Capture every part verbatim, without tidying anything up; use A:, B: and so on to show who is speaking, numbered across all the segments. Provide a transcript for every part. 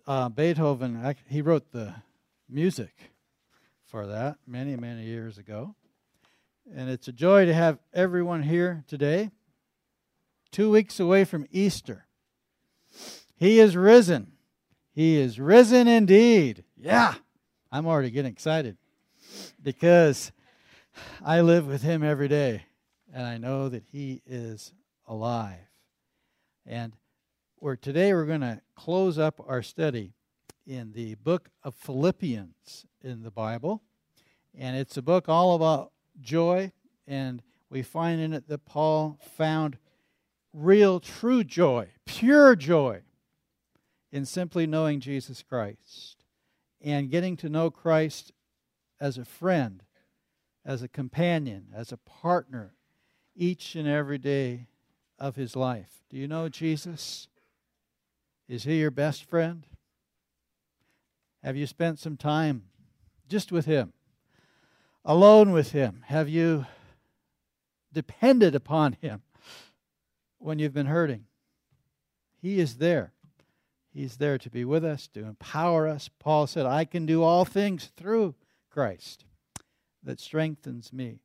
A: uh, Beethoven, he wrote the music for that many, many years ago. And it's a joy to have everyone here today, two weeks away from Easter. He is risen. He is risen indeed. Yeah, I'm already getting excited because I live with him every day, and I know that he is alive. And we're, today we're going to close up our study in the book of Philippians in the Bible. And it's a book all about joy, and we find in it that Paul found real, true joy, pure joy in simply knowing Jesus Christ and getting to know Christ as a friend, as a companion, as a partner each and every day of his life. Do you know Jesus? Is he your best friend? Have you spent some time just with him, alone with him? Have you depended upon him when you've been hurting? He is there. He's there to be with us, to empower us. Paul said, I can do all things through Christ that strengthens me.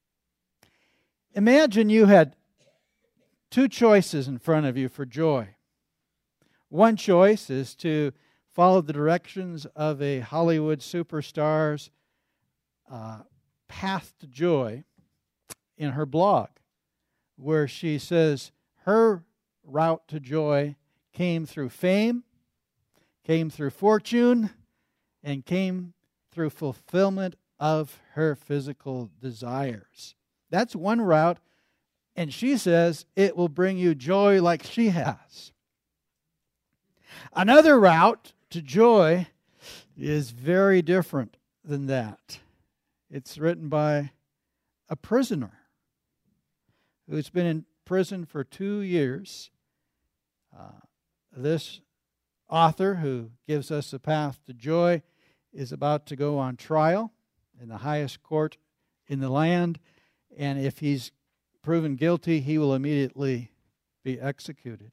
A: Imagine you had two choices in front of you for joy. One choice is to follow the directions of a Hollywood superstar's uh, path to joy in her blog, where she says her route to joy came through fame, came through fortune, and came through fulfillment of her physical desires. That's one route, and she says it will bring you joy like she has. Another route to joy is very different than that. It's written by a prisoner who's been in prison for two years. Uh, this author who gives us a path to joy is about to go on trial in the highest court in the land, and if he's proven guilty, he will immediately be executed.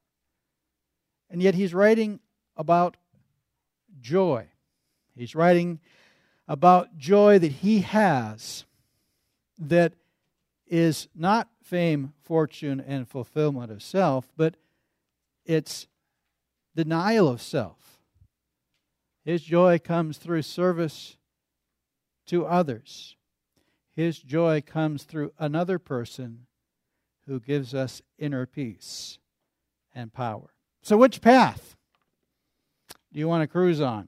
A: And yet he's writing about joy. He's writing about joy that he has that is not fame, fortune, and fulfillment of self, but it's denial of self. His joy comes through service to others. His joy comes through another person who gives us inner peace and power. So which path do you want to cruise on?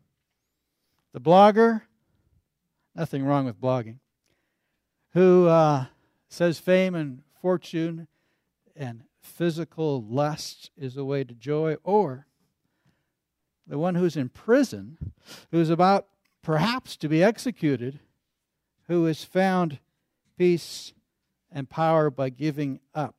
A: The blogger, nothing wrong with blogging, who uh, says fame and fortune and physical lust is the way to joy, or the one who's in prison, who's about perhaps to be executed, who has found peace and power by giving up?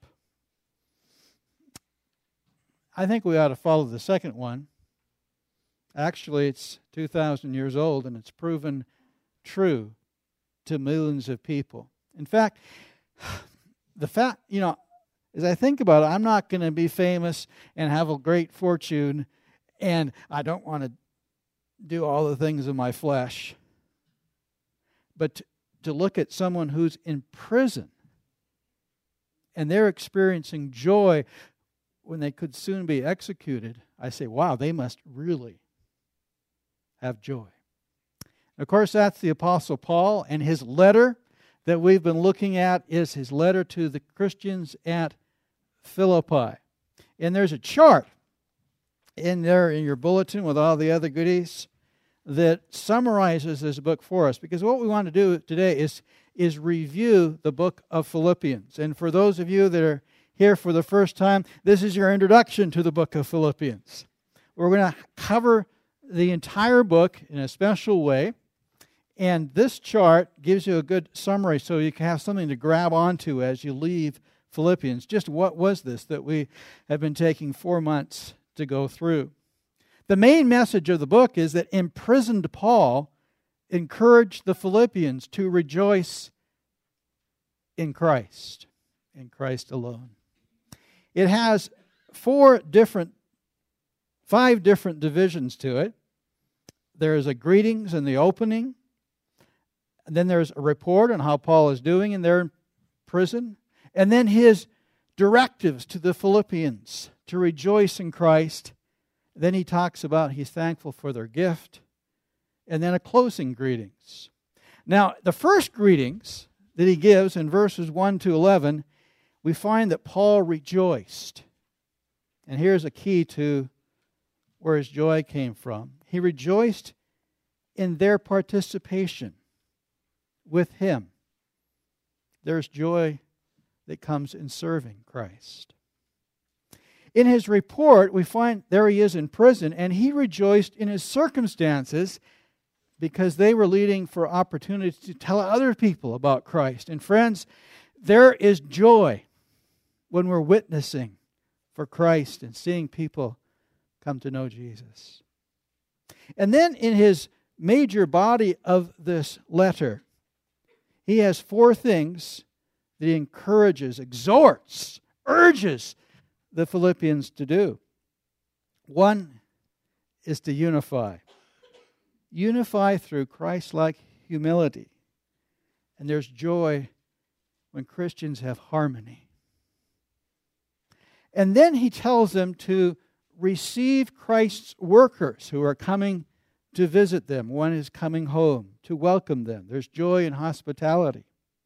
A: I think we ought to follow the second one. Actually, it's two thousand years old, and it's proven true to millions of people. In fact, the fact, you know, as I think about it, I'm not going to be famous and have a great fortune, and I don't want to do all the things of my flesh. But to, to look at someone who's in prison, and they're experiencing joy when they could soon be executed, I say, wow, they must really have joy. Of course, that's the Apostle Paul, and his letter that we've been looking at is his letter to the Christians at Philippi. And there's a chart in there in your bulletin with all the other goodies that summarizes this book for us, because what we want to do today is, is review the book of Philippians. And for those of you that are here for the first time, this is your introduction to the book of Philippians. We're going to cover the entire book in a special way, and this chart gives you a good summary so you can have something to grab onto as you leave Philippians. Just what was this that we have been taking four months to go through? The main message of the book is that imprisoned Paul encouraged the Philippians to rejoice in Christ, in Christ alone. It has four different five different divisions to it. There is a greetings in the opening. And then there's a report on how Paul is doing in their prison. And then his directives to the Philippians to rejoice in Christ. Then he talks about he's thankful for their gift. And then a closing greetings. Now, the first greetings that he gives in verses one to eleven, we find that Paul rejoiced. And here's a key to where his joy came from. He rejoiced in their participation with him. There's joy that comes in serving Christ. In his report, we find there he is in prison, and he rejoiced in his circumstances because they were leading for opportunities to tell other people about Christ. And friends, there is joy when we're witnessing for Christ and seeing people come to know Jesus. And then in his major body of this letter, he has four things that he encourages, exhorts, urges the Philippians to do. One is to unify. Unify through Christ-like humility. And there's joy when Christians have harmony. And then he tells them to receive Christ's workers who are coming to visit them. One is coming home to welcome them. There's joy in hospitality.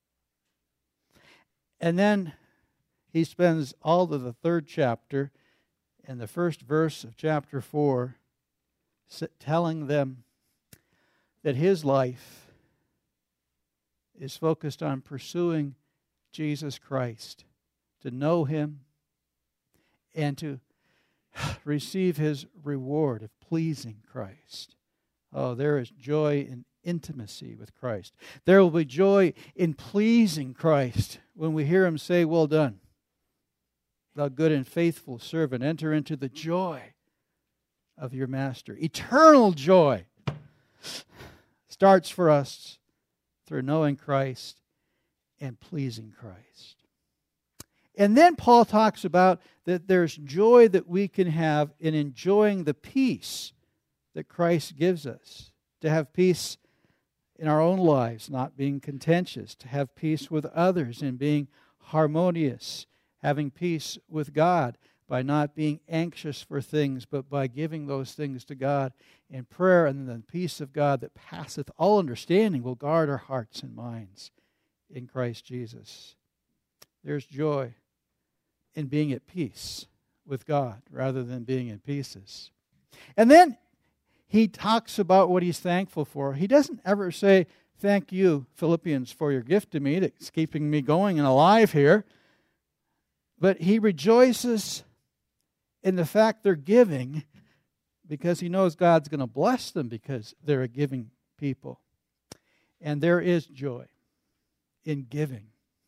A: And then he spends all of the third chapter and the first verse of chapter four telling them that his life is focused on pursuing Jesus Christ, to know him and to receive his reward of pleasing Christ. Oh, there is joy in intimacy with Christ. There will be joy in pleasing Christ when we hear him say, "Well done, thou good and faithful servant. Enter into the joy of your master." Eternal joy starts for us through knowing Christ and pleasing Christ. And then Paul talks about that there's joy that we can have in enjoying the peace that Christ gives us. To have peace in our own lives, not being contentious. To have peace with others and being harmonious. Having peace with God by not being anxious for things, but by giving those things to God in prayer. And the peace of God that passeth all understanding will guard our hearts and minds in Christ Jesus. There's joy in being at peace with God rather than being in pieces. And then he talks about what he's thankful for. He doesn't ever say, "Thank you, Philippians, for your gift to me that's keeping me going and alive here." But he rejoices in the fact they're giving because he knows God's going to bless them because they're a giving people. And there is joy in giving.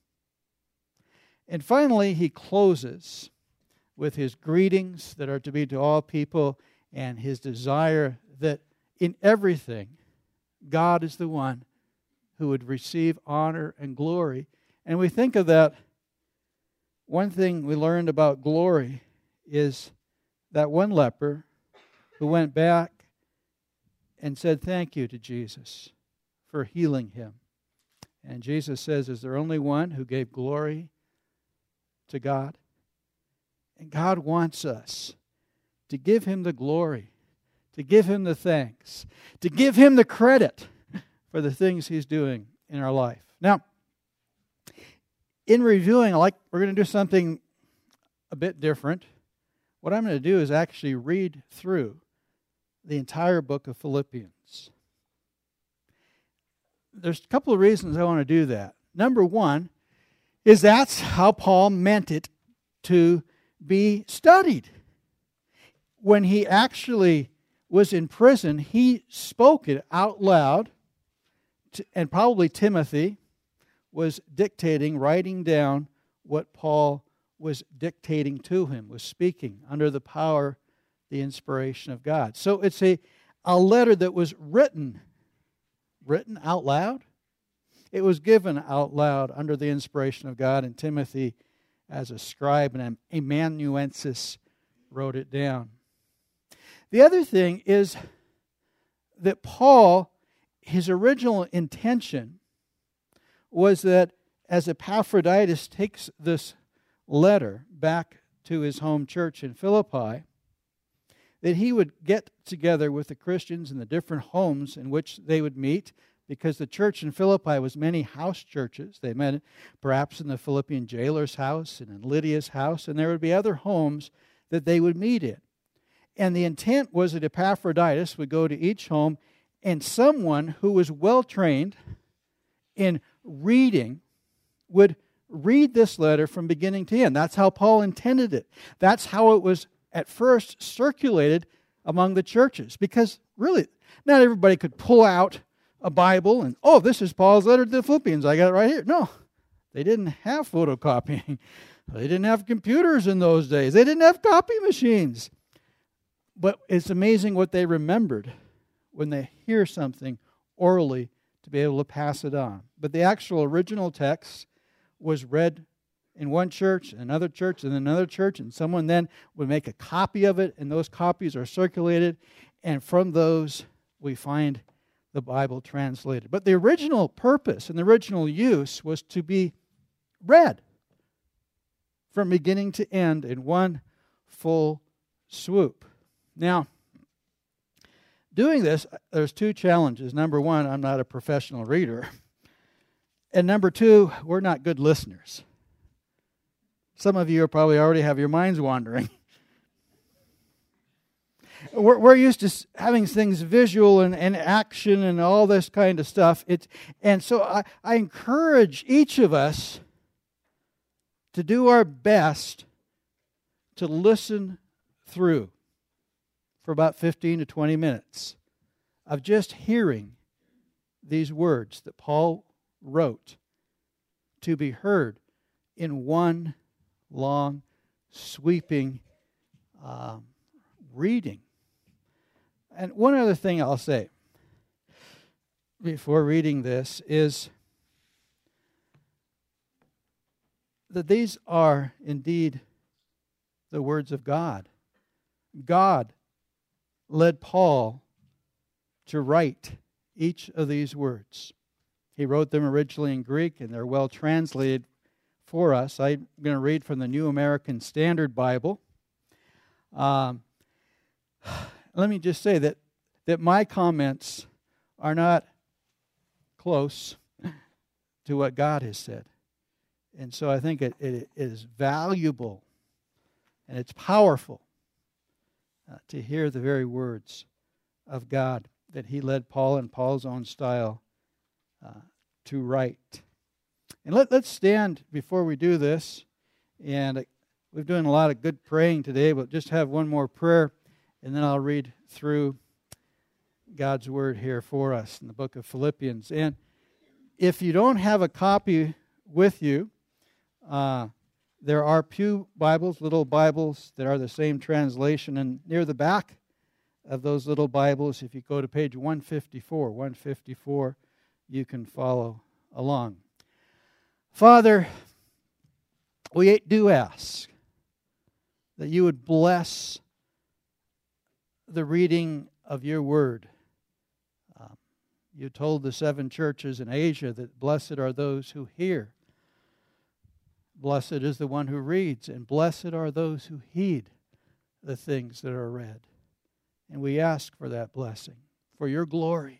A: And finally, he closes with his greetings that are to be to all people and his desire that in everything, God is the one who would receive honor and glory. And we think of that. One thing we learned about glory is that one leper who went back and said thank you to Jesus for healing him. And Jesus says, is there only one who gave glory to God? And God wants us to give him the glory, to give him the thanks, to give him the credit for the things he's doing in our life. Now, in reviewing, like we're going to do something a bit different. What I'm going to do is actually read through the entire book of Philippians. There's a couple of reasons I want to do that. Number one is that's how Paul meant it to be studied. When he actually was in prison, he spoke it out loud, to, and probably Timothy was dictating, writing down what Paul was dictating to him, was speaking under the power, the inspiration of God. So it's a, a letter that was written, written out loud. It was given out loud under the inspiration of God, and Timothy, as a scribe and amanuensis, wrote it down. The other thing is that Paul, his original intention was that as Epaphroditus takes this letter back to his home church in Philippi, that he would get together with the Christians in the different homes in which they would meet, because the church in Philippi was many house churches. They met perhaps in the Philippian jailer's house and in Lydia's house, and there would be other homes that they would meet in. And the intent was that Epaphroditus would go to each home, and someone who was well-trained in reading would read this letter from beginning to end. That's how Paul intended it. That's how it was at first circulated among the churches. Because really, not everybody could pull out a Bible and, oh, this is Paul's letter to the Philippians. I got it right here. No, they didn't have photocopying. They didn't have computers in those days. They didn't have copy machines. But it's amazing what they remembered when they hear something orally to be able to pass it on. But the actual original text was read in one church, another church, and another church, and someone then would make a copy of it, and those copies are circulated, and from those we find the Bible translated. But the original purpose and the original use was to be read from beginning to end in one full swoop. Now, doing this, there's two challenges. Number one, I'm not a professional reader. And number two, we're not good listeners. Some of you probably already have your minds wandering. We're, we're used to having things visual and, and action and all this kind of stuff. It's, and so I, I encourage each of us to do our best to listen through for about fifteen to twenty minutes of just hearing these words that Paul wrote to be heard in one long, sweeping um, reading. And one other thing I'll say before reading this is that these are indeed the words of God. God led Paul to write each of these words. He wrote them originally in Greek, and they're well translated for us. I'm going to read from the New American Standard Bible. Um, let me just say that, that my comments are not close to what God has said. And so I think it, it, it is valuable and it's powerful uh, to hear the very words of God that he led Paul in Paul's own style uh, to write. And let, let's stand before we do this. And uh, we've done a lot of good praying today, but just have one more prayer, and then I'll read through God's word here for us in the book of Philippians. And if you don't have a copy with you, uh, there are pew Bibles, little Bibles that are the same translation. And near the back of those little Bibles, if you go to page one fifty-four, one fifty-four, you can follow along. Father, we do ask that you would bless the reading of your word. Um, you told the seven churches in Asia that blessed are those who hear. Blessed is the one who reads, and blessed are those who heed the things that are read. And we ask for that blessing, for your glory.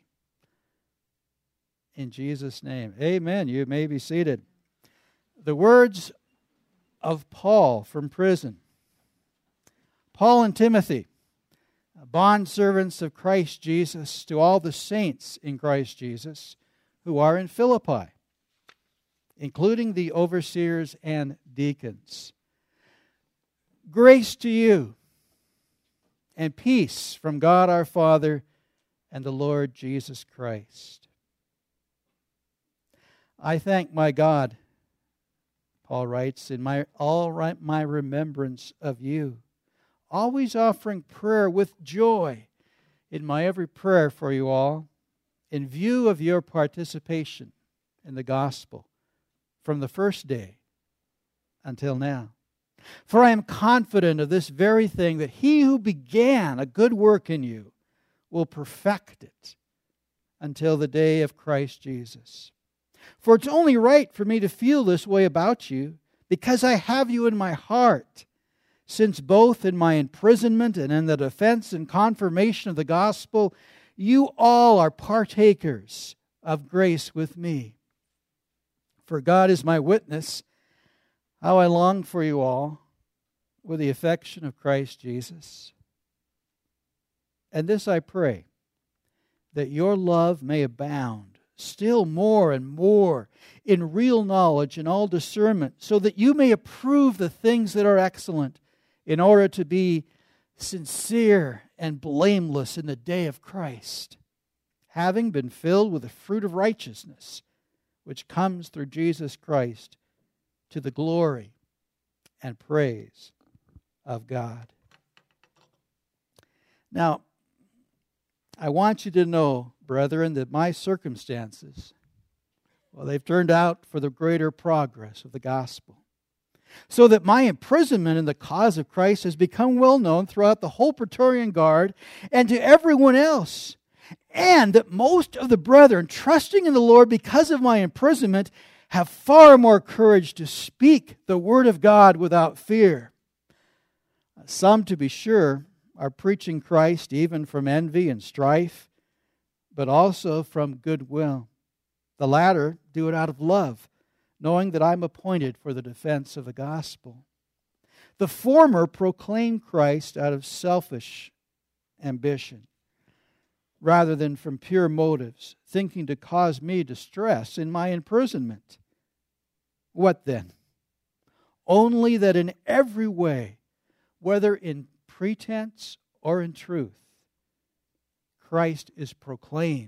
A: In Jesus' name, amen. You may be seated. The words of Paul from prison. Paul and Timothy, bondservants of Christ Jesus, to all the saints in Christ Jesus who are in Philippi, including the overseers and deacons. Grace to you and peace from God our Father and the Lord Jesus Christ. I thank my God, Paul writes, in my all right my remembrance of you, always offering prayer with joy in my every prayer for you all, in view of your participation in the gospel from the first day until now. For I am confident of this very thing, that he who began a good work in you will perfect it until the day of Christ Jesus. For it's only right for me to feel this way about you, because I have you in my heart, since both in my imprisonment and in the defense and confirmation of the gospel, you all are partakers of grace with me. For God is my witness, how I long for you all with the affection of Christ Jesus. And this I pray, that your love may abound still more and more in real knowledge and all discernment, so that you may approve the things that are excellent, in order to be sincere and blameless in the day of Christ, having been filled with the fruit of righteousness, which comes through Jesus Christ, to the glory and praise of God. Now, I want you to know, brethren, that my circumstances, well, they've turned out for the greater progress of the gospel, so that my imprisonment in the cause of Christ has become well known throughout the whole Praetorian Guard and to everyone else, and that most of the brethren, trusting in the Lord because of my imprisonment, have far more courage to speak the word of God without fear. Some, to be sure, are preaching Christ even from envy and strife, but also from goodwill. The latter do it out of love, knowing that I'm appointed for the defense of the gospel. The former proclaim Christ out of selfish ambition, rather than from pure motives, thinking to cause me distress in my imprisonment. What then? Only that in every way, whether in pretense or in truth, Christ is proclaimed.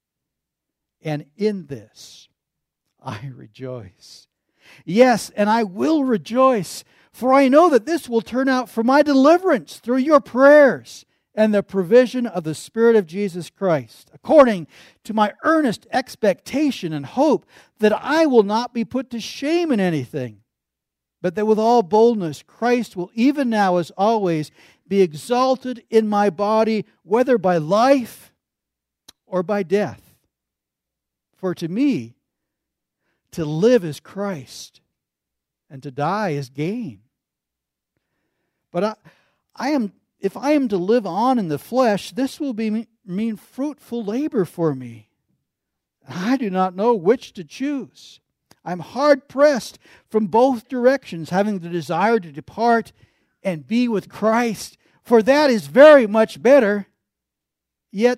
A: And in this I rejoice. Yes, and I will rejoice, for I know that this will turn out for my deliverance through your prayers and the provision of the Spirit of Jesus Christ, according to my earnest expectation and hope that I will not be put to shame in anything, but that with all boldness Christ will even now as always be exalted in my body, whether by life or by death. For to me, to live is Christ, and to die is gain. But I, I am, if I am to live on in the flesh, this will be mean fruitful labor for me. I do not know which to choose. I'm hard pressed from both directions, having the desire to depart and be with Christ, for that is very much better. Yet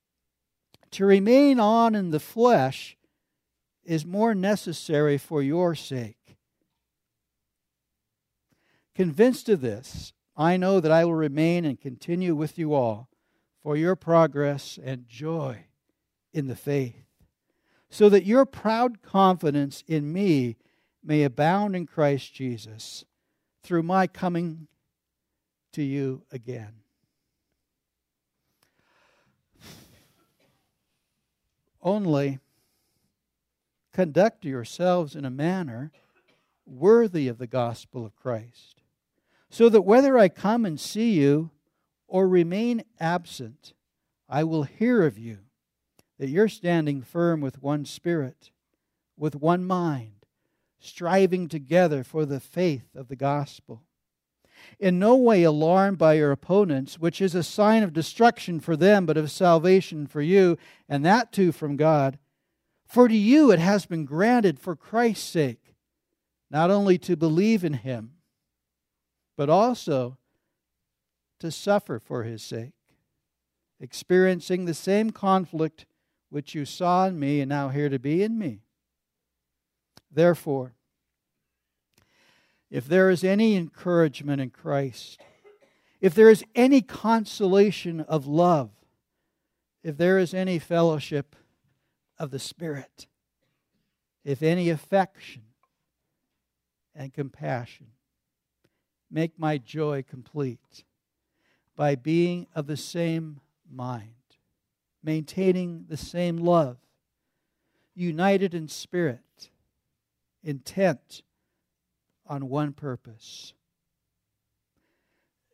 A: to remain on in the flesh is more necessary for your sake. Convinced of this, I know that I will remain and continue with you all for your progress and joy in the faith, so that your proud confidence in me may abound in Christ Jesus through my coming to you again. Only conduct yourselves in a manner worthy of the gospel of Christ, so that whether I come and see you or remain absent, I will hear of you, that you're standing firm with one spirit, with one mind, striving together for the faith of the gospel. In no way alarmed by your opponents, which is a sign of destruction for them, but of salvation for you, and that too from God. For to you it has been granted for Christ's sake, not only to believe in Him, but also to suffer for His sake, experiencing the same conflict which you saw in me and now hear to be in me. Therefore, if there is any encouragement in Christ, if there is any consolation of love, if there is any fellowship of the Spirit, if any affection and compassion, make my joy complete by being of the same mind, maintaining the same love, united in spirit, intent on one purpose,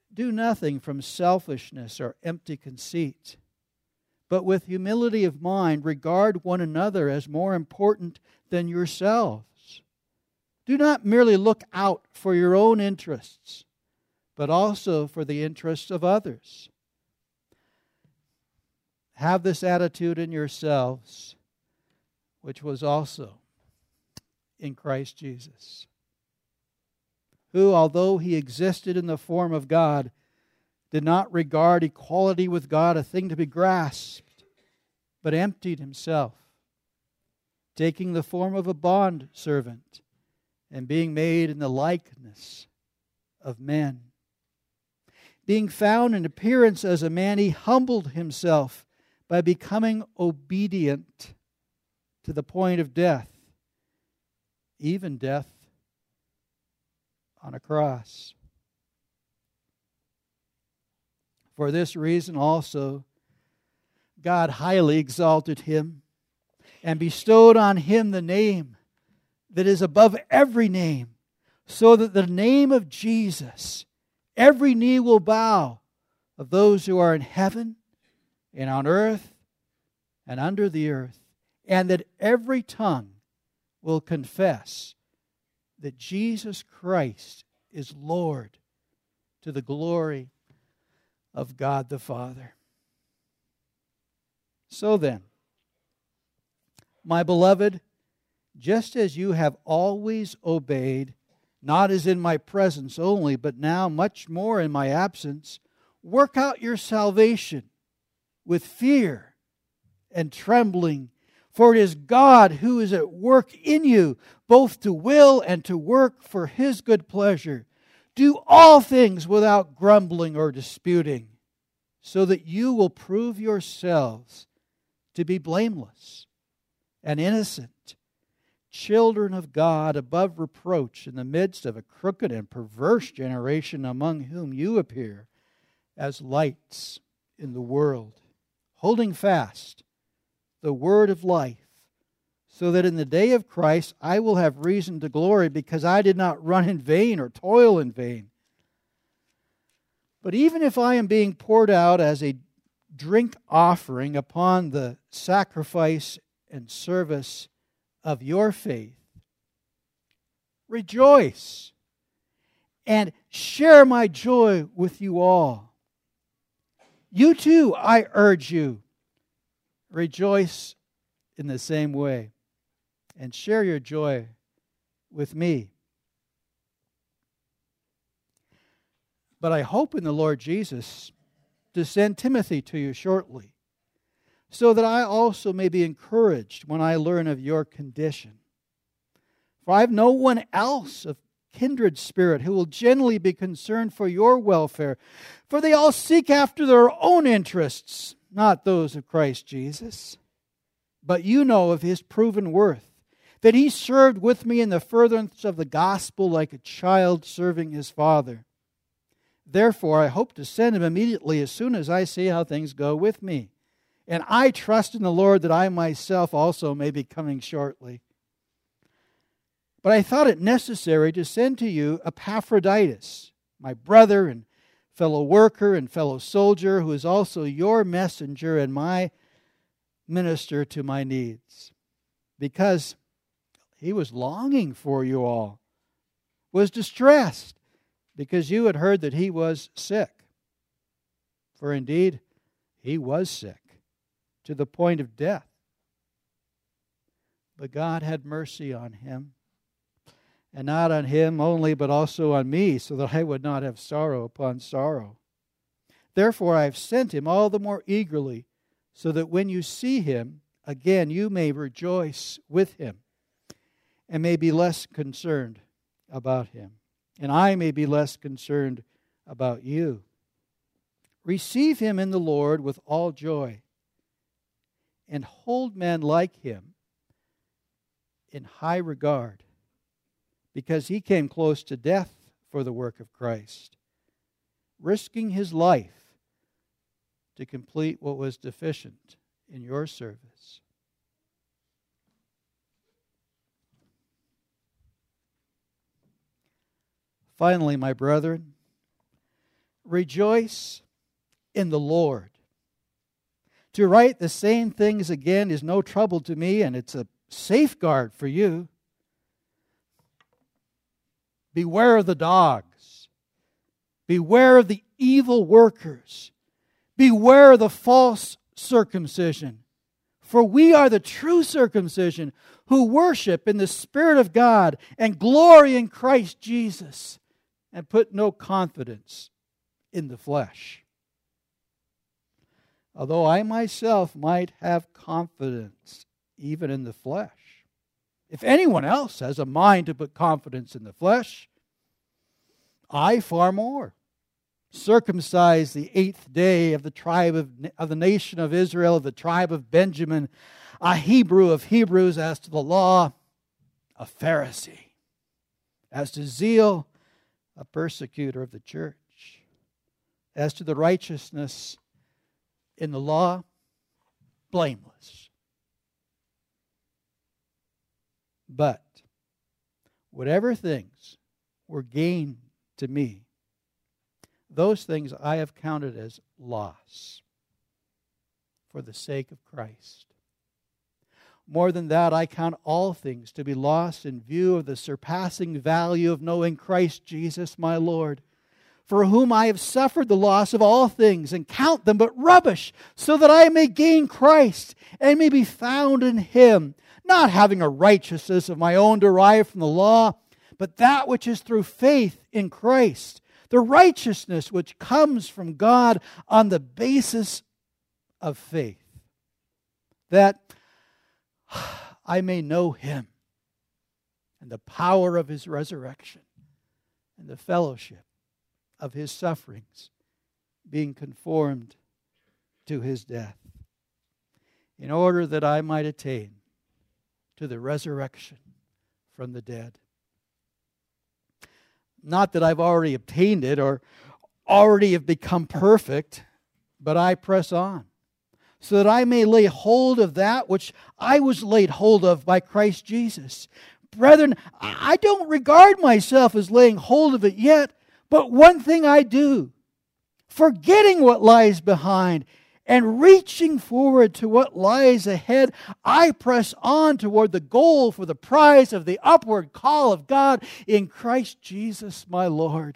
A: Do nothing from selfishness or empty conceit, but with humility of mind regard one another as more important than yourselves. Do not merely look out for your own interests, but also for the interests of others. Have this attitude in yourselves, which was also in Christ Jesus, who, although he existed in the form of God, did not regard equality with God a thing to be grasped, but emptied himself, taking the form of a bondservant and being made in the likeness of men. Being found in appearance as a man, he humbled himself by becoming obedient to the point of death, even death on a cross. For this reason also, God highly exalted him and bestowed on him the name that is above every name, so that the name of Jesus every knee will bow, of those who are in heaven and on earth and under the earth, and that every tongue will confess that Jesus Christ is Lord, to the glory of God the Father. So then, my beloved, just as you have always obeyed, not as in my presence only, but now much more in my absence, work out your salvation with fear and trembling. For it is God who is at work in you, both to will and to work for His good pleasure. Do all things without grumbling or disputing, so that you will prove yourselves to be blameless and innocent, children of God above reproach in the midst of a crooked and perverse generation, among whom you appear as lights in the world, holding fast the word of life, so that in the day of Christ I will have reason to glory, because I did not run in vain or toil in vain. But even if I am being poured out as a drink offering upon the sacrifice and service of your faith, rejoice and share my joy with you all. You too, I urge you, rejoice in the same way and share your joy with me. But I hope in the Lord Jesus to send Timothy to you shortly, so that I also may be encouraged when I learn of your condition. For I have no one else of kindred spirit who will genuinely be concerned for your welfare, for they all seek after their own interests, not those of Christ Jesus. But you know of His proven worth, that He served with me in the furtherance of the gospel like a child serving his father. Therefore, I hope to send him immediately as soon as I see how things go with me. And I trust in the Lord that I myself also may be coming shortly. But I thought it necessary to send to you Epaphroditus, my brother and fellow worker and fellow soldier, who is also your messenger and my minister to my needs, because he was longing for you all, was distressed, because you had heard that he was sick. For indeed, he was sick, to the point of death. But God had mercy on him, and not on him only, but also on me, so that I would not have sorrow upon sorrow. Therefore I have sent him all the more eagerly, so that when you see him again, you may rejoice with him, and may be less concerned about him, and I may be less concerned about you. Receive him in the Lord with all joy, and hold men like him in high regard, because he came close to death for the work of Christ, risking his life to complete what was deficient in your service. Finally, my brethren, Rejoice in the Lord. To write the same things again is no trouble to me, and it's a safeguard for you. Beware of the dogs. Beware of the evil workers. Beware of the false circumcision. For we are the true circumcision, who worship in the Spirit of God and glory in Christ Jesus, and put no confidence in the flesh. Although I myself might have confidence even in the flesh. If anyone else has a mind to put confidence in the flesh, I far more. Circumcised the eighth day of the tribe of, of the nation of Israel, of the tribe of Benjamin, a Hebrew of Hebrews, as to the law, a Pharisee, as to zeal, a persecutor of the church, as to the righteousness in the law, blameless. But whatever things were gain to me, those things I have counted as loss for the sake of Christ. More than that, I count all things to be lost in view of the surpassing value of knowing Christ Jesus my Lord, for whom I have suffered the loss of all things, and count them but rubbish, so that I may gain Christ, and may be found in Him, not having a righteousness of my own derived from the law, but that which is through faith in Christ, the righteousness which comes from God on the basis of faith, that I may know Him and the power of His resurrection and the fellowship of His sufferings, being conformed to His death, in order that I might attain to the resurrection from the dead. Not that I've already obtained it or already have become perfect, but I press on, so that I may lay hold of that which I was laid hold of by Christ Jesus. Brethren, I don't regard myself as laying hold of it yet, but one thing I do, forgetting what lies behind and reaching forward to what lies ahead, I press on toward the goal for the prize of the upward call of God in Christ Jesus my Lord.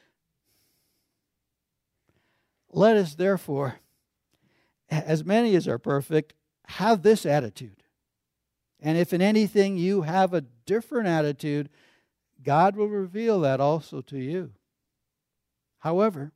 A: Let us therefore, as many as are perfect, have this attitude. And if in anything you have a different attitude, God will reveal that also to you. However,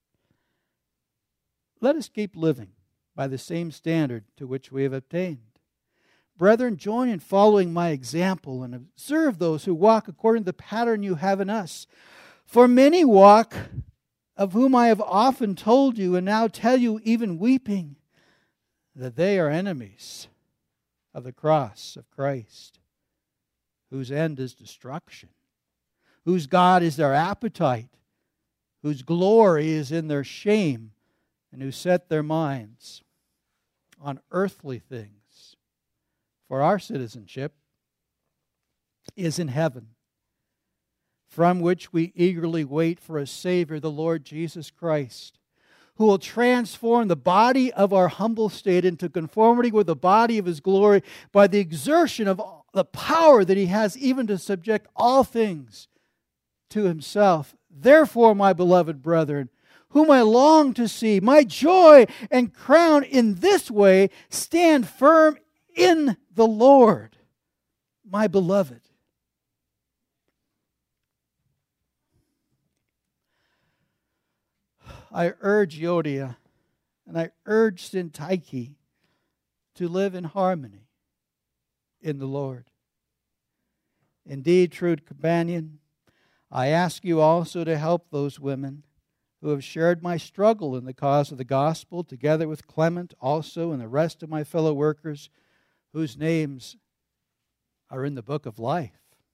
A: let us keep living by the same standard to which we have obtained. Brethren, join in following my example and observe those who walk according to the pattern you have in us. For many walk, of whom I have often told you, and now tell you even weeping, that they are enemies of the cross of Christ, whose end is destruction, whose God is their appetite, whose glory is in their shame, and who set their minds on earthly things. For our citizenship is in heaven, from which we eagerly wait for a Savior, the Lord Jesus Christ, who will transform the body of our humble state into conformity with the body of His glory by the exertion of the power that He has even to subject all things to Himself. Therefore, my beloved brethren, whom I long to see, my joy and crown, in this way stand firm in the Lord, my beloved. I urge Euodia and I urge Syntyche to live in harmony in the Lord. Indeed, true companion, I ask you also to help those women who have shared my struggle in the cause of the gospel, together with Clement also and the rest of my fellow workers, whose names are in the book of life.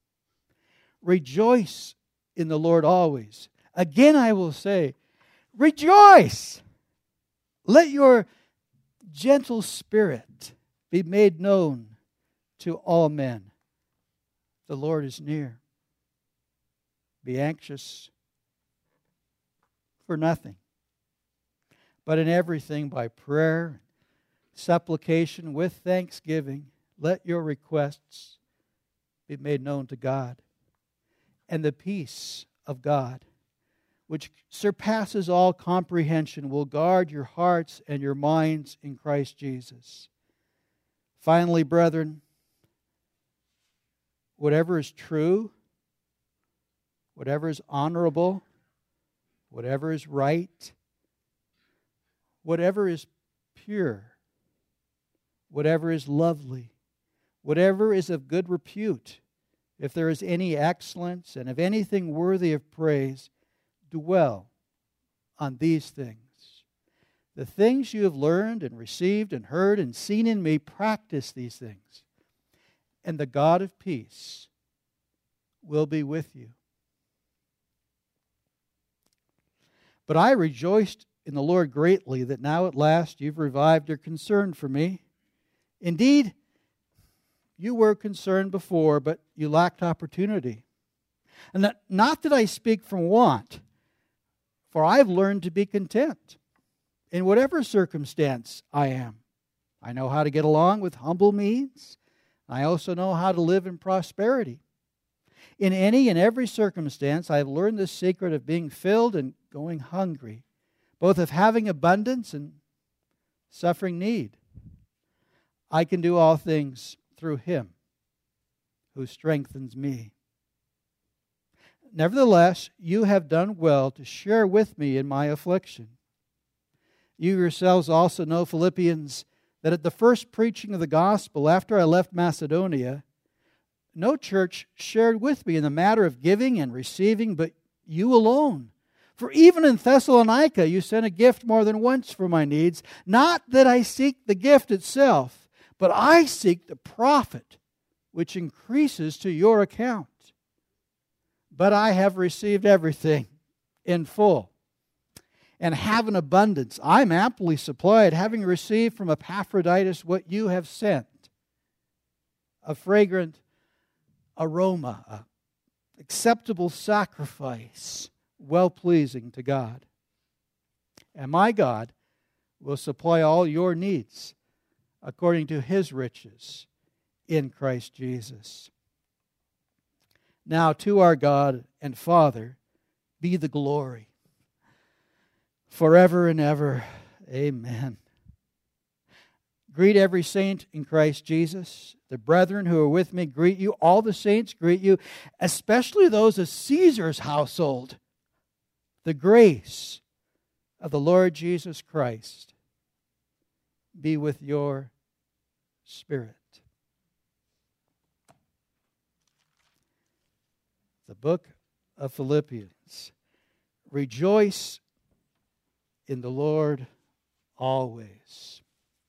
A: Rejoice in the Lord always. Again I will say, rejoice! Let your gentle spirit be made known to all men. The Lord is near. Be anxious for nothing, but in everything by prayer, supplication with thanksgiving, let your requests be made known to God. And the peace of God, which surpasses all comprehension, will guard your hearts and your minds in Christ Jesus. Finally, brethren, whatever is true, whatever is honorable, whatever is right, whatever is pure, whatever is lovely, whatever is of good repute, if there is any excellence and of anything worthy of praise, dwell on these things. The things you have learned and received and heard and seen in me, practice these things. And the God of peace will be with you. But I rejoiced in the Lord greatly that now at last you've revived your concern for me. Indeed, you were concerned before, but you lacked opportunity. And that, not that I speak from want, for I've learned to be content in whatever circumstance I am. I know how to get along with humble means. I also know how to live in prosperity. In any and every circumstance, I have learned the secret of being filled and going hungry, both of having abundance and suffering need. I can do all things through Him who strengthens me. Nevertheless, you have done well to share with me in my affliction. You yourselves also know, Philippians, that at the first preaching of the gospel after I left Macedonia, no church shared with me in the matter of giving and receiving, but you alone. For even in Thessalonica you sent a gift more than once for my needs. Not that I seek the gift itself, but I seek the profit which increases to your account. But I have received everything in full and have an abundance. I'm amply supplied, having received from Epaphroditus what you have sent, a fragrant aroma, an acceptable sacrifice, well-pleasing to God. And my God will supply all your needs according to His riches in Christ Jesus. Now to our God and Father be the glory forever and ever. Amen. Greet every saint in Christ Jesus. The brethren who are with me greet you. All the saints greet you, especially those of Caesar's household. The grace of the Lord Jesus Christ be with your spirit. The book of Philippians. Rejoice in the Lord always.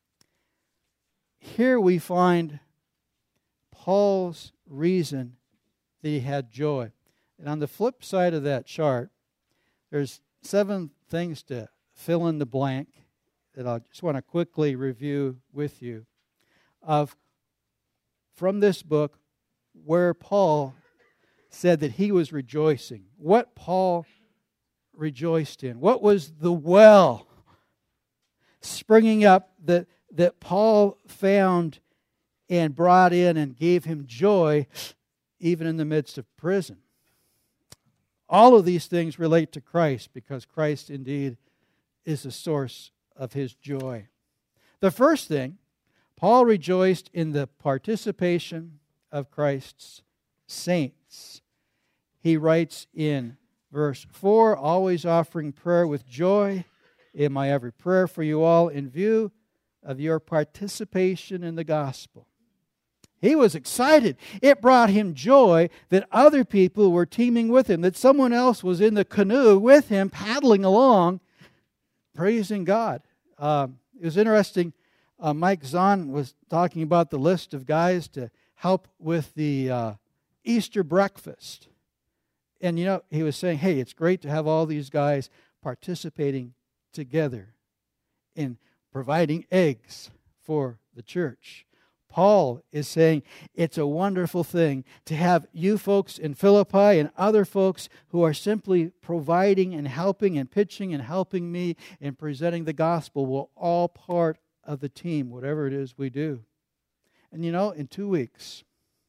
A: Here we find Paul's reason that he had joy. And on the flip side of that chart, there's seven things to fill in the blank that I just want to quickly review with you of from this book where Paul said that he was rejoicing. What Paul rejoiced in. What was the well springing up that, that Paul found and brought in and gave him joy even in the midst of prison. All of these things relate to Christ because Christ indeed is the source of his joy. The first thing, Paul rejoiced in the participation of Christ's saints. He writes in verse four, always offering prayer with joy in my every prayer for you all in view of your participation in the gospel. He was excited. It brought him joy that other people were teaming with him, that someone else was in the canoe with him, paddling along, praising God. Um, it was interesting. Uh, Mike Zahn was talking about the list of guys to help with the uh, Easter breakfast. And, you know, he was saying, hey, it's great to have all these guys participating together in providing eggs for the church. Paul is saying it's a wonderful thing to have you folks in Philippi and other folks who are simply providing and helping and pitching and helping me in presenting the gospel. We're all part of the team, whatever it is we do. And you know, in two weeks,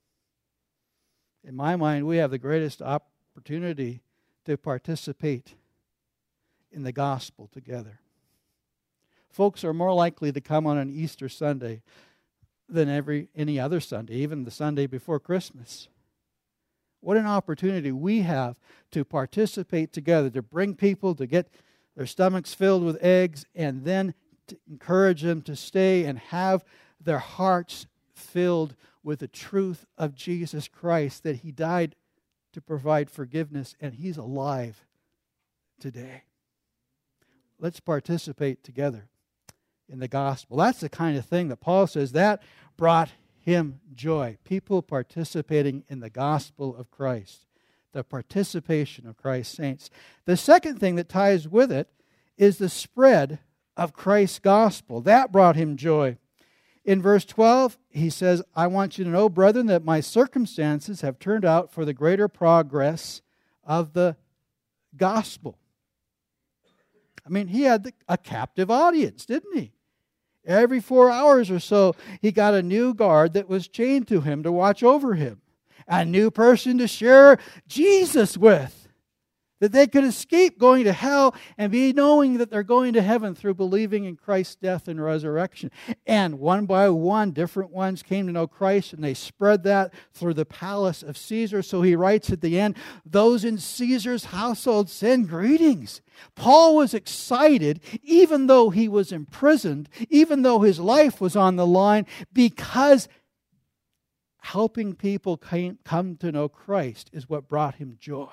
A: in my mind, we have the greatest opportunity to participate in the gospel together. Folks are more likely to come on an Easter Sunday than every any other Sunday, even the Sunday before Christmas. What an opportunity we have to participate together, to bring people to get their stomachs filled with eggs, and then to encourage them to stay and have their hearts filled with the truth of Jesus Christ, that He died to provide forgiveness, and He's alive today. Let's participate together in the gospel. That's the kind of thing that Paul says that brought him joy. People participating in the gospel of Christ. The participation of Christ's saints. The second thing that ties with it is the spread of Christ's gospel. That brought him joy. In verse twelve, he says, I want you to know, brethren, that my circumstances have turned out for the greater progress of the gospel. I mean, he had a captive audience, didn't he? Every four hours or so, he got a new guard that was chained to him to watch over him. A new person to share Jesus with. That they could escape going to hell and be knowing that they're going to heaven through believing in Christ's death and resurrection. And one by one, different ones came to know Christ, and they spread that through the palace of Caesar. So he writes at the end, those in Caesar's household send greetings. Paul was excited, even though he was imprisoned, even though his life was on the line, because helping people came, come to know Christ is what brought him joy.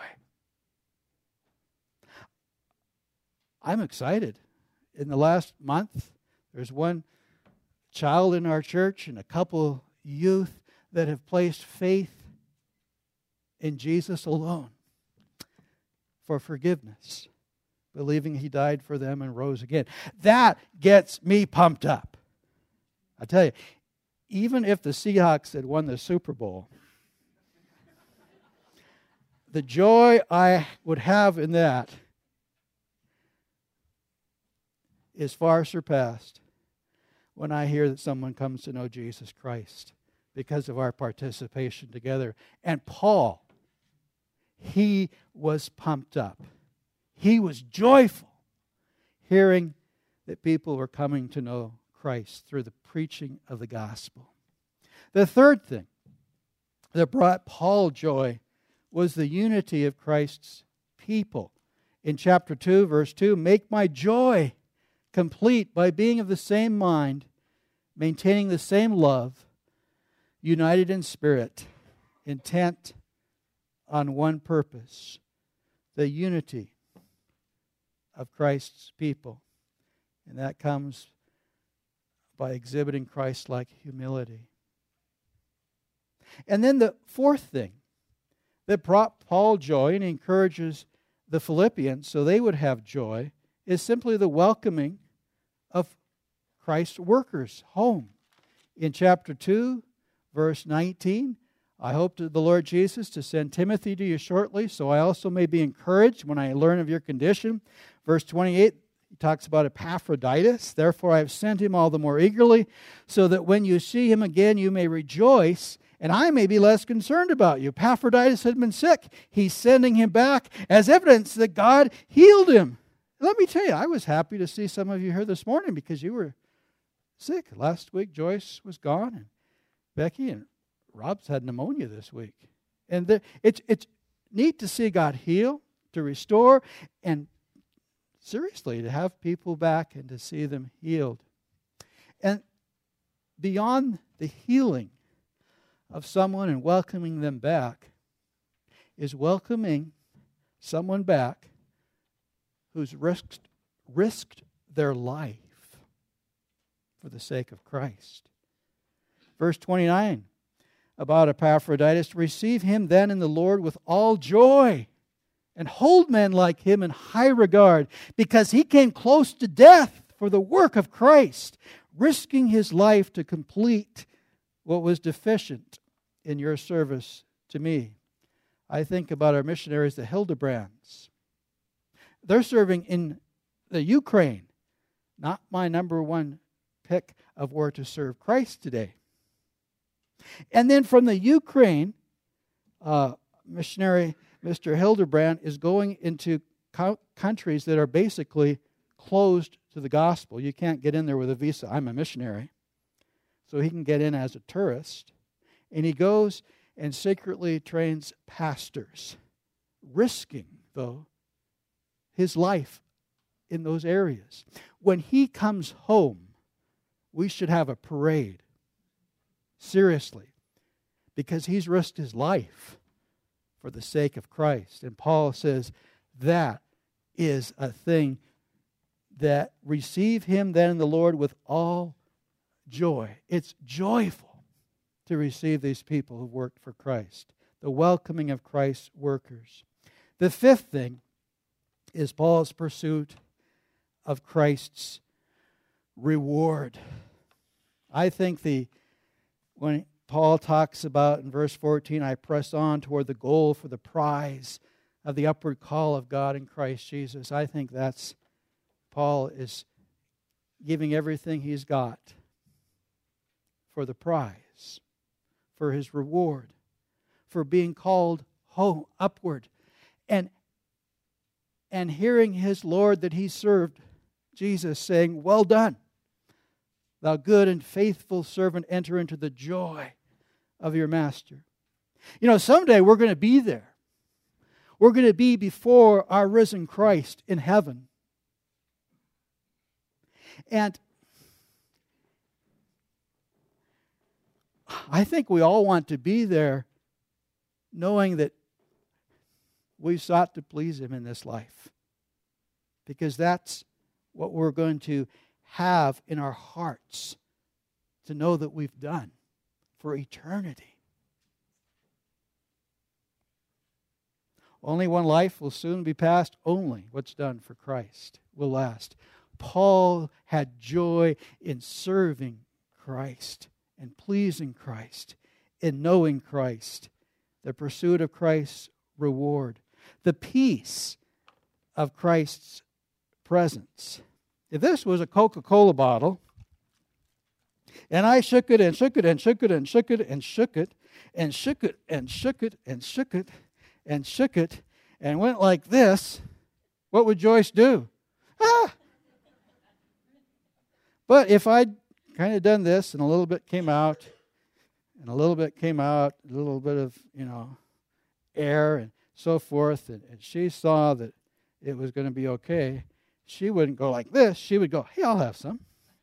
A: I'm excited. In the last month, there's one child in our church and a couple youth that have placed faith in Jesus alone for forgiveness, believing He died for them and rose again. That gets me pumped up. I tell you, even if the Seahawks had won the Super Bowl, the joy I would have in that is far surpassed when I hear that someone comes to know Jesus Christ because of our participation together. And Paul, he was pumped up. He was joyful hearing that people were coming to know Christ through the preaching of the gospel. The third thing that brought Paul joy was the unity of Christ's people. In chapter two, verse two, make my joy complete by being of the same mind, maintaining the same love, united in spirit, intent on one purpose, the unity of Christ's people. And that comes by exhibiting Christ-like humility. And then the fourth thing that brought Paul joy and encourages the Philippians so they would have joy is simply the welcoming of Christ's workers home. In chapter two, verse nineteen, I hope to the Lord Jesus to send Timothy to you shortly, so I also may be encouraged when I learn of your condition. Verse twenty-eight, he talks about Epaphroditus. Therefore I have sent him all the more eagerly, so that when you see him again you may rejoice, and I may be less concerned about you. Epaphroditus had been sick. He's sending him back as evidence that God healed him. Let me tell you, I was happy to see some of you here this morning because you were sick. Last week, Joyce was gone, and Becky and Rob's had pneumonia this week. And the, it's, it's neat to see God heal, to restore, and seriously, to have people back and to see them healed. And beyond the healing of someone and welcoming them back is welcoming someone back who's risked, risked their life for the sake of Christ. Verse twenty-nine, about Epaphroditus, receive him then in the Lord with all joy, and hold men like him in high regard, because he came close to death for the work of Christ, risking his life to complete what was deficient in your service to me. I think about our missionaries, the Hildebrands. They're serving in the Ukraine, not my number one pick of where to serve Christ today. And then from the Ukraine, uh, missionary Mister Hildebrand is going into co- countries that are basically closed to the gospel. You can't get in there with a visa. I'm a missionary. So he can get in as a tourist. And he goes and secretly trains pastors, risking, though, his life in those areas. When he comes home, we should have a parade. Seriously. Because he's risked his life for the sake of Christ. And Paul says that is a thing that receive him then in the Lord with all joy. It's joyful to receive these people who worked for Christ. The welcoming of Christ's workers. The fifth thing is Paul's pursuit of Christ's reward. I think the when Paul talks about in verse fourteen, I press on toward the goal for the prize of the upward call of God in Christ Jesus. I think that's Paul is giving everything he's got for the prize, for his reward, for being called home, upward, and, and hearing his Lord that he served, Jesus, saying, well done, thou good and faithful servant, enter into the joy of your master. You know, someday we're going to be there. We're going to be before our risen Christ in heaven. And I think we all want to be there knowing that we sought to please Him in this life. Because that's what we're going to have in our hearts to know that we've done for eternity. Only one life will soon be passed. Only what's done for Christ will last. Paul had joy in serving Christ and pleasing Christ, in knowing Christ, the pursuit of Christ's reward, the peace of Christ's presence. If this was a Coca-Cola bottle, and I shook it and shook it and shook it and shook it and shook it and shook it and shook it and shook it and shook it and went like this, what would Joyce do? Ah! But if I'd kind of done this and a little bit came out and a little bit came out, a little bit of, you know, air and so forth, and, and she saw that it was going to be okay, she wouldn't go like this. She would go, hey, I'll have some.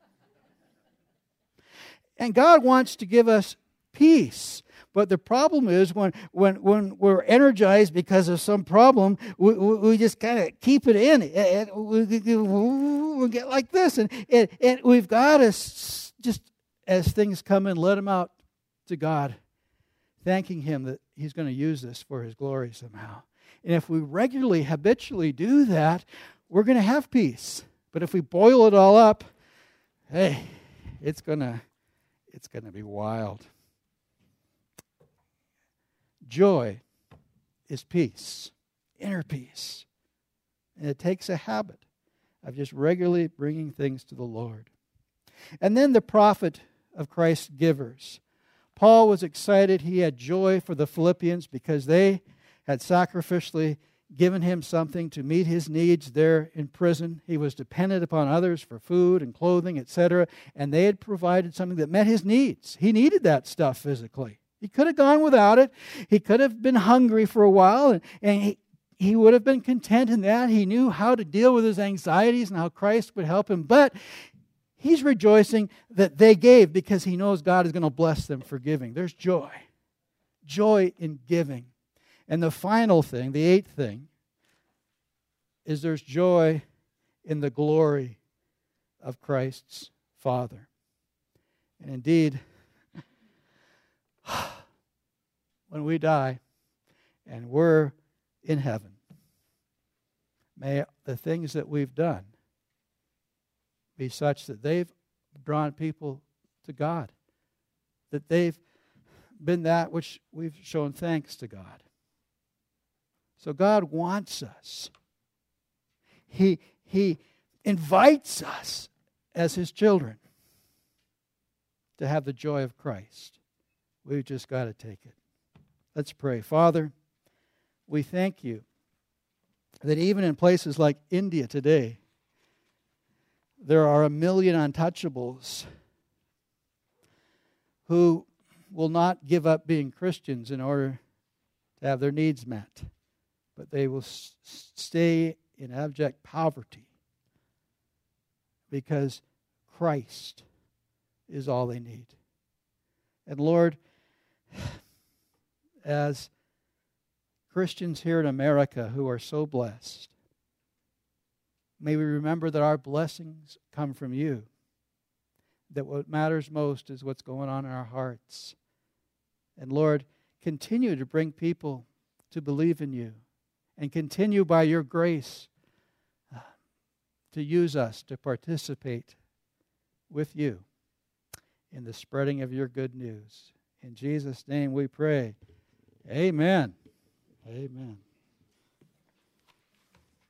A: And God wants to give us peace. But the problem is when when, when we're energized because of some problem, we, we, we just kind of keep it in. And we, we get like this. And, and, and we've got to just, as things come in, let them out to God, thanking Him that He's going to use this for His glory somehow. And if we regularly, habitually do that, we're going to have peace. But if we boil it all up, hey, it's going to it's going to be wild. Joy is peace, inner peace. And it takes a habit of just regularly bringing things to the Lord. And then the prophet of Christ's givers. Paul was excited. He had joy for the Philippians because they had sacrificially given him something to meet his needs there in prison. He was dependent upon others for food and clothing, et cetera, and they had provided something that met his needs. He needed that stuff physically. He could have gone without it. He could have been hungry for a while, and, and he, he would have been content in that. He knew how to deal with his anxieties and how Christ would help him, but he's rejoicing that they gave because he knows God is going to bless them for giving. There's joy. Joy in giving. And the final thing, the eighth thing, is there's joy in the glory of Christ's Father. And indeed, when we die and we're in heaven, may the things that we've done be such that they've drawn people to God. that they've been that which we've shown thanks to God. So God wants us. He, he invites us as His children to have the joy of Christ. We've just got to take it. Let's pray. Father, we thank You that even in places like India today, there are a million untouchables who will not give up being Christians in order to have their needs met, but they will s- stay in abject poverty because Christ is all they need. And Lord, as Christians here in America who are so blessed, may we remember that our blessings come from You, that what matters most is what's going on in our hearts. And Lord, continue to bring people to believe in You, and continue by Your grace uh, to use us to participate with You in the spreading of Your good news. In Jesus' name we pray. Amen. Amen.